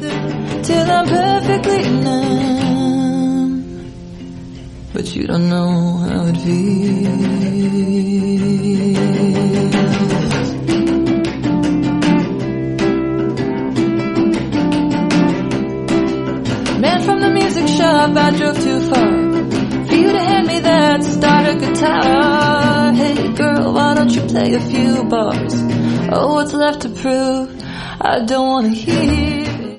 till I'm perfectly numb. But you don't know how it feels. Man from the music shop, I drove too far for you to hand me that starter guitar. Hey girl, why don't you play a few bars? Oh, what's left to prove? I don't wanna hear